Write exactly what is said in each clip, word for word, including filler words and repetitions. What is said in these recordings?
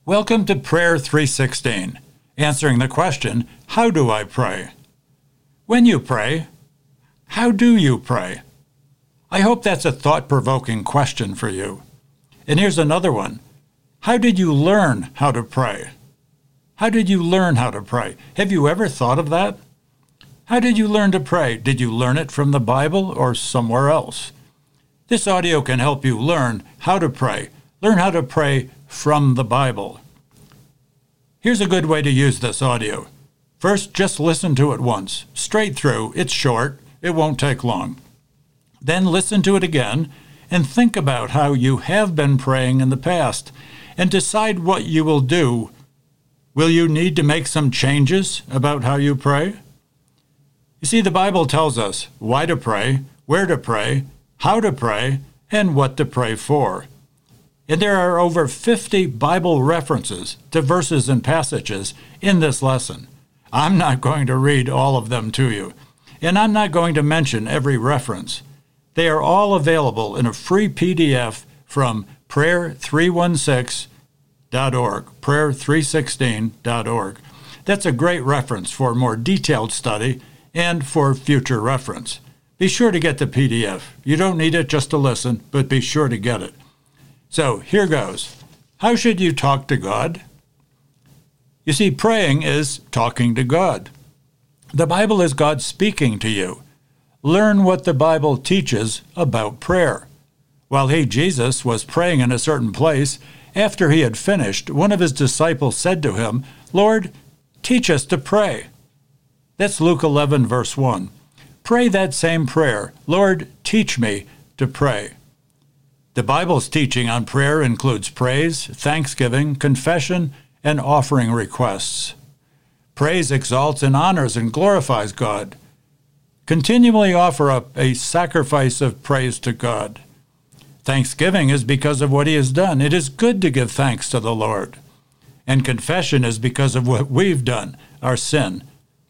Welcome to Prayer three sixteen, answering the question, how do I pray? When you pray, how do you pray? I hope that's a thought-provoking question for you. And here's another one. How did you learn how to pray? How did you learn how to pray? Have you ever thought of that? How did you learn to pray? Did you learn it from the Bible or somewhere else? This audio can help you learn how to pray. Learn how to pray from the Bible. Here's a good way to use this audio. First, just listen to it once, straight through. It's short. It won't take long. Then listen to it again and think about how you have been praying in the past and decide what you will do. Will you need to make some changes about how you pray? You see, the Bible tells us why to pray, where to pray, how to pray, and what to pray for. And there are over fifty Bible references to verses and passages in this lesson. I'm not going to read all of them to you, and I'm not going to mention every reference. They are all available in a free P D F from prayer three sixteen dot org, prayer three sixteen dot org. That's a great reference for more detailed study and for future reference. Be sure to get the P D F. You don't need it just to listen, but be sure to get it. So here goes. How should you talk to God? You see, praying is talking to God. The Bible is God speaking to you. Learn what the Bible teaches about prayer. While he, Jesus, was praying in a certain place, after he had finished, one of his disciples said to him, "Lord, teach us to pray." That's Luke eleven, verse one. Pray that same prayer, "Lord, teach me to pray." The Bible's teaching on prayer includes praise, thanksgiving, confession, and offering requests. Praise exalts and honors and glorifies God. Continually offer up a sacrifice of praise to God. Thanksgiving is because of what he has done. It is good to give thanks to the Lord. And confession is because of what we've done, our sin.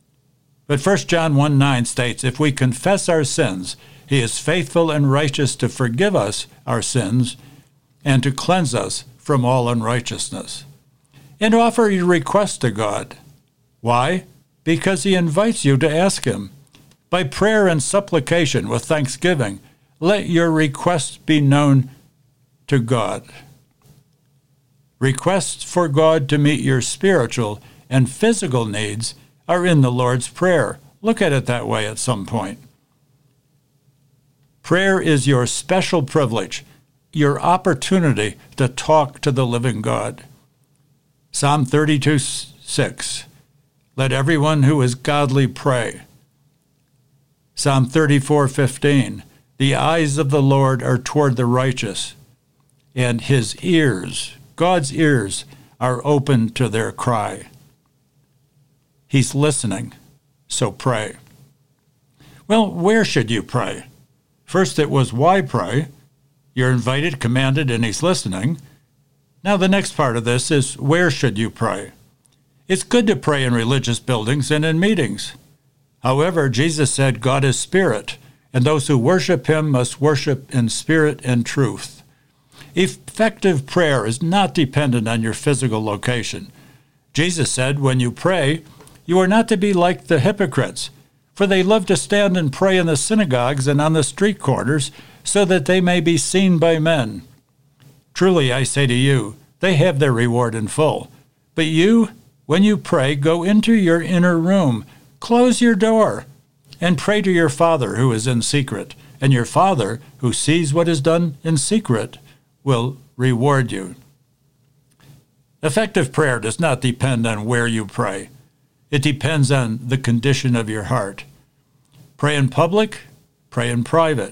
But First John one nine states, if we confess our sins, he is faithful and righteous to forgive us our sins and to cleanse us from all unrighteousness. And offer your request to God. Why? Because he invites you to ask him. By prayer and supplication with thanksgiving, let your requests be known to God. Requests for God to meet your spiritual and physical needs are in the Lord's Prayer. Look at it that way at some point. Prayer is your special privilege, your opportunity to talk to the living God. Psalm thirty-two six, let everyone who is godly pray. Psalm thirty-four fifteen, the eyes of the Lord are toward the righteous, and his ears, God's ears, are open to their cry. He's listening, so pray. Well, where should you pray? First it was why pray. You're invited, commanded, and he's listening. Now the next part of this is where should you pray? It's good to pray in religious buildings and in meetings. However, Jesus said God is spirit, and those who worship him must worship in spirit and truth. Effective prayer is not dependent on your physical location. Jesus said, when you pray, you are not to be like the hypocrites, for they love to stand and pray in the synagogues and on the street corners, so that they may be seen by men. Truly, I say to you, they have their reward in full. But you, when you pray, go into your inner room, close your door, and pray to your Father who is in secret, and your Father, who sees what is done in secret, will reward you. Effective prayer does not depend on where you pray. It depends on the condition of your heart. Pray in public, pray in private.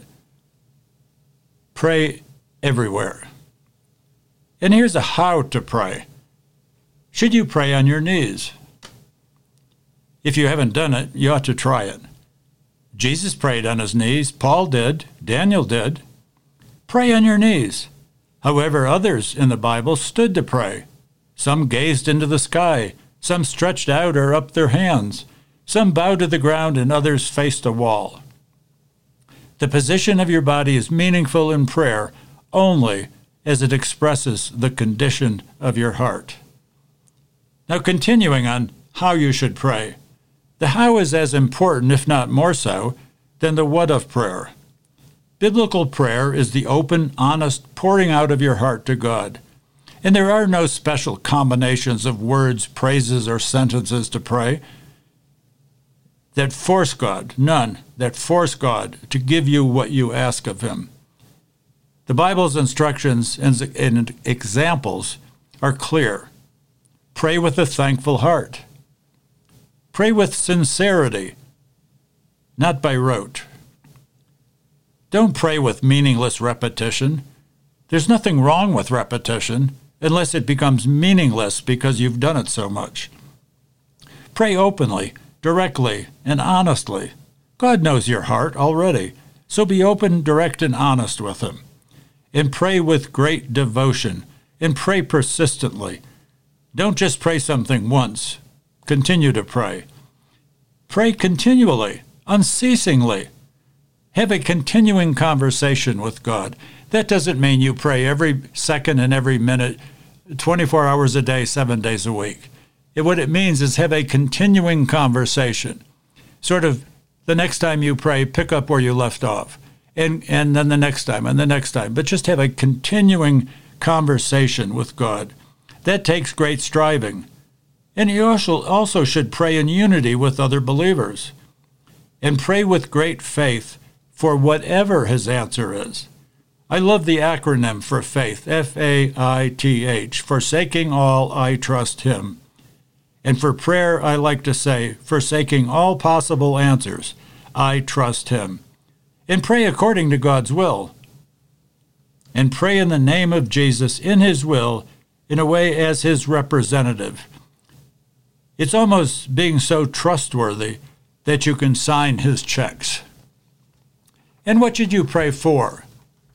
Pray everywhere. And here's a how to pray. Should you pray on your knees? If you haven't done it, you ought to try it. Jesus prayed on his knees. Paul did. Daniel did. Pray on your knees. However, others in the Bible stood to pray. Some gazed into the sky. Some stretched out or up their hands. Some bowed to the ground and others faced a wall. The position of your body is meaningful in prayer only as it expresses the condition of your heart. Now, continuing on how you should pray. The how is as important, if not more so, than the what of prayer. Biblical prayer is the open, honest pouring out of your heart to God. And there are no special combinations of words, praises, or sentences to pray that force God, none, that force God to give you what you ask of him. The Bible's instructions and examples are clear. Pray with a thankful heart. Pray with sincerity, not by rote. Don't pray with meaningless repetition. There's nothing wrong with repetition unless it becomes meaningless because you've done it so much. Pray openly, directly, and honestly. God knows your heart already, so be open, direct, and honest with him. And pray with great devotion, and pray persistently. Don't just pray something once. Continue to pray. Pray continually, unceasingly. Have a continuing conversation with God. That doesn't mean you pray every second and every minute, twenty-four hours a day, seven days a week. It, what it means is have a continuing conversation. Sort of the next time you pray, pick up where you left off. And, and then the next time and the next time. But just have a continuing conversation with God. That takes great striving. And you also, also should pray in unity with other believers. And pray with great faith for whatever his answer is. I love the acronym for faith, F A I T H, forsaking all, I trust him. And for prayer, I like to say, forsaking all possible answers, I trust him. And pray according to God's will. And pray in the name of Jesus, in his will, in a way as his representative. It's almost being so trustworthy that you can sign his checks. And what should you pray for?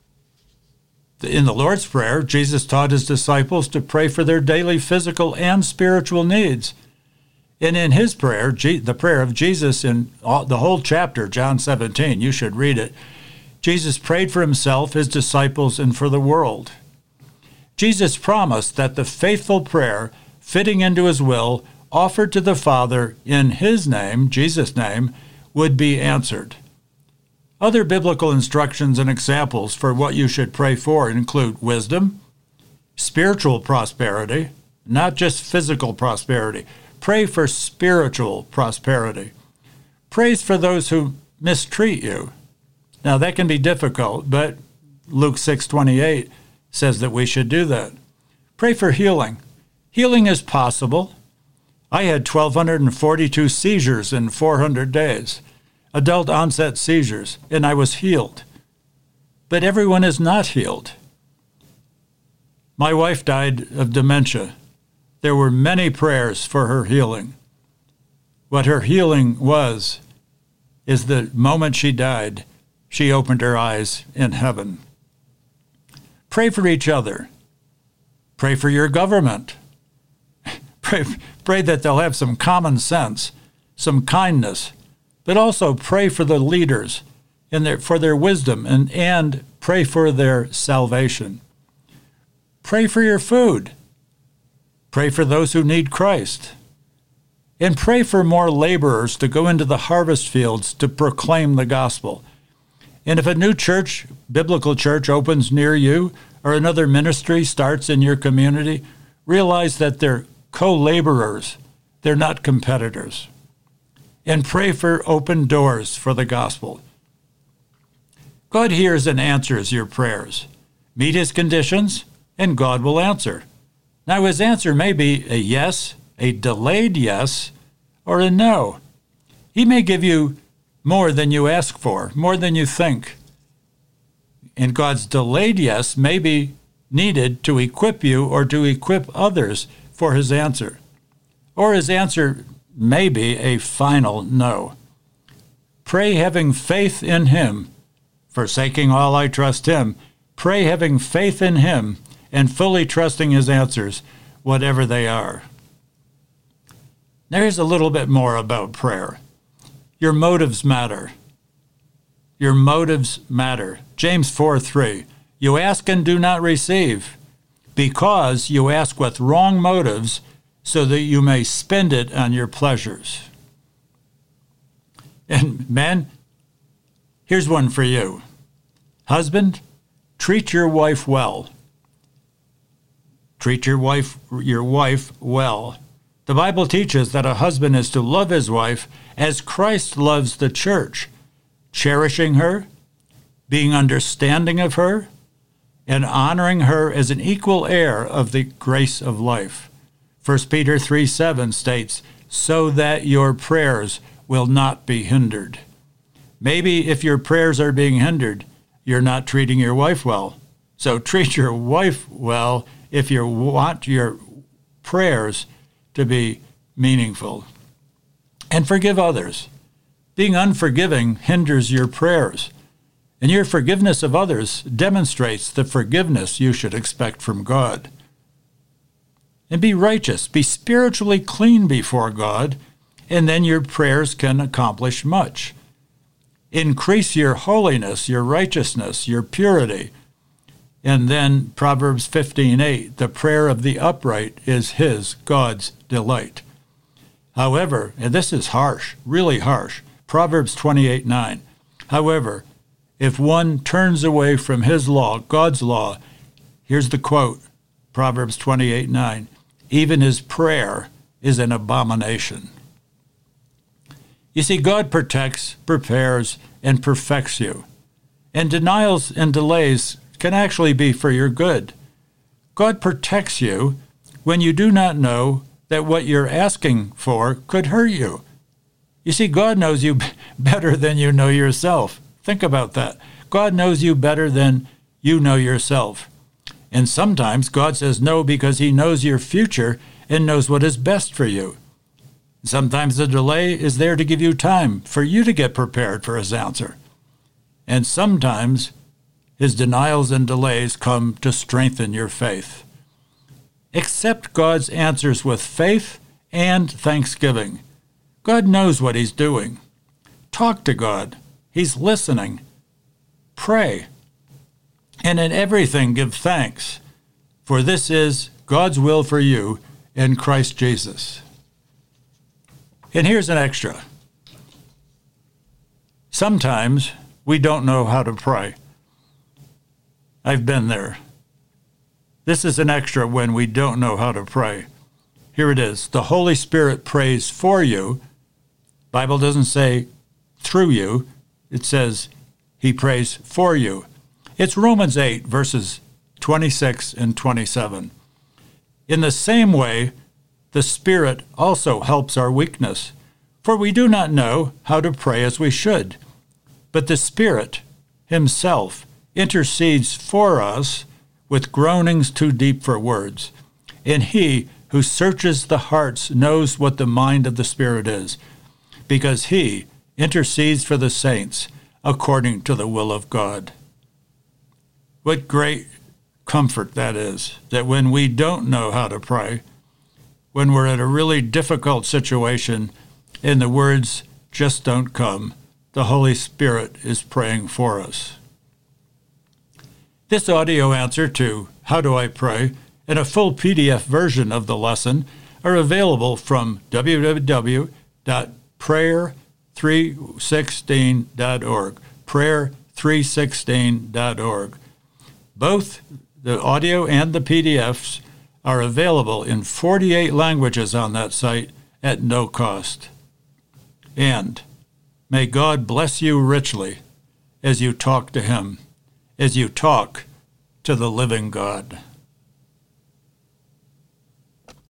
In the Lord's Prayer, Jesus taught his disciples to pray for their daily physical and spiritual needs. And in his prayer, the prayer of Jesus in the whole chapter, John seventeen, you should read it, Jesus prayed for himself, his disciples, and for the world. Jesus promised that the faithful prayer, fitting into his will, offered to the Father in his name, Jesus' name, would be answered. Other biblical instructions and examples for what you should pray for include wisdom, spiritual prosperity, not just physical prosperity. Pray for spiritual prosperity. Praise for those who mistreat you. Now, that can be difficult, but Luke six twenty-eight says that we should do that. Pray for healing. Healing is possible. I had one thousand two hundred forty-two seizures in four hundred days. Adult onset seizures, and I was healed. But everyone is not healed. My wife died of dementia. There were many prayers for her healing. What her healing was is the moment she died, she opened her eyes in heaven. Pray for each other. Pray for your government. Pray, pray that they'll have some common sense, some kindness, but also pray for the leaders and their, for their wisdom and, and pray for their salvation. Pray for your food. Pray for those who need Christ. And pray for more laborers to go into the harvest fields to proclaim the gospel. And if a new church, biblical church, opens near you, or another ministry starts in your community, realize that they're co-laborers. They're not competitors. And pray for open doors for the gospel. God hears and answers your prayers. Meet his conditions, and God will answer. Now, his answer may be a yes, a delayed yes, or a no. He may give you more than you ask for, more than you think. And God's delayed yes may be needed to equip you or to equip others for his answer. Or his answer may be a final no. Pray having faith in him, forsaking all I trust him. Pray having faith in him and fully trusting his answers, whatever they are. There's a little bit more about prayer. Your motives matter. Your motives matter. James four three, you ask and do not receive, because you ask with wrong motives so that you may spend it on your pleasures. And men, here's one for you. Husband, treat your wife well. Treat your wife, your wife well. The Bible teaches that a husband is to love his wife as Christ loves the church, cherishing her, being understanding of her, and honoring her as an equal heir of the grace of life. First Peter three seven states, so that your prayers will not be hindered. Maybe if your prayers are being hindered, you're not treating your wife well. So treat your wife well if you want your prayers to be meaningful. And forgive others. Being unforgiving hinders your prayers, and your forgiveness of others demonstrates the forgiveness you should expect from God. And be righteous, be spiritually clean before God, and then your prayers can accomplish much. Increase your holiness, your righteousness, your purity. And then Proverbs fifteen eight, the prayer of the upright is his, God's delight. However, and this is harsh, really harsh, Proverbs twenty-eight nine, however, if one turns away from his law, God's law, here's the quote, Proverbs twenty-eight nine, even his prayer is an abomination. You see, God protects, prepares, and perfects you. And denials and delays can actually be for your good. God protects you when you do not know that what you're asking for could hurt you. You see, God knows you better than you know yourself. Think about that. God knows you better than you know yourself. And sometimes God says no because he knows your future and knows what is best for you. Sometimes the delay is there to give you time for you to get prepared for his answer. And sometimes his denials and delays come to strengthen your faith. Accept God's answers with faith and thanksgiving. God knows what he's doing. Talk to God. He's listening. Pray. And in everything give thanks, for this is God's will for you in Christ Jesus. And here's an extra. Sometimes we don't know how to pray. I've been there. This is an extra when we don't know how to pray. Here it is. The Holy Spirit prays for you. Bible doesn't say through you. It says he prays for you. It's Romans eight, verses twenty-six and twenty-seven. In the same way, the Spirit also helps our weakness, for we do not know how to pray as we should. But the Spirit himself intercedes for us with groanings too deep for words. And he who searches the hearts knows what the mind of the Spirit is, because he intercedes for the saints according to the will of God. What great comfort that is, that when we don't know how to pray, when we're in a really difficult situation and the words just don't come, the Holy Spirit is praying for us. This audio answer to How Do I Pray and a full P D F version of the lesson are available from w w w dot prayer three sixteen dot org, prayer three sixteen dot org. Both the audio and the P D Fs are available in forty-eight languages on that site at no cost. And may God bless you richly as you talk to him, as you talk to the living God.